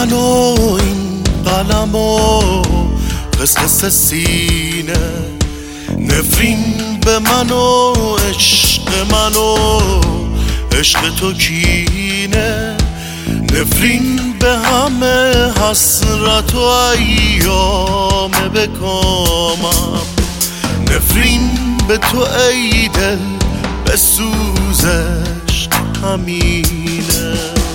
من و این قلم و قصقص سینه، نفرین به من و عشق من و عشق تو کینه، نفرین به همه حسرت و ایام بکامم، نفرین به تو ای دل به سوزش همینه.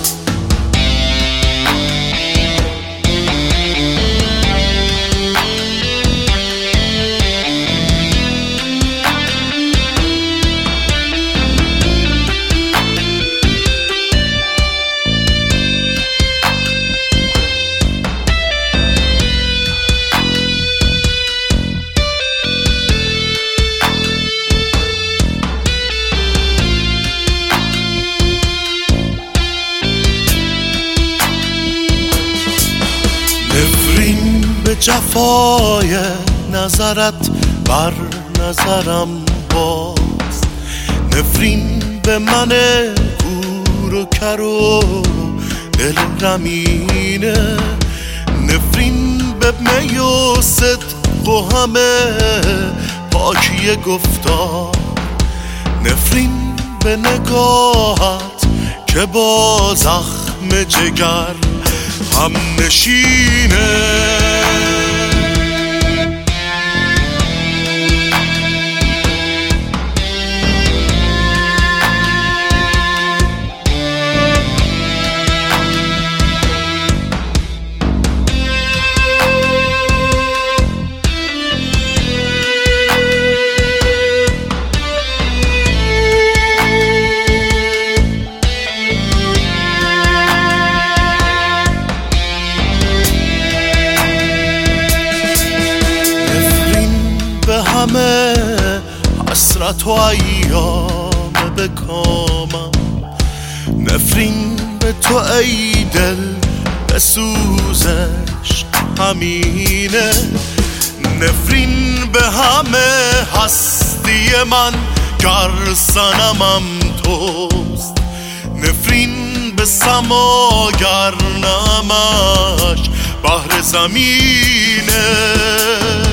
نفرین به جفای نظرت بر نظرم باز، نفرین به من کور و کر و دل رمینه، نفرین به می و صدق و همه پاکی گفتار، نفرین به نگاهت که با زخم جگر هم نشینه. همه حسرت و ایام بکامم، نفرین به تو ای دل به سوزش همینه، نفرین به همه هستی من گر صنمم توست، نفرین به سما گر نمش بحر زمینه.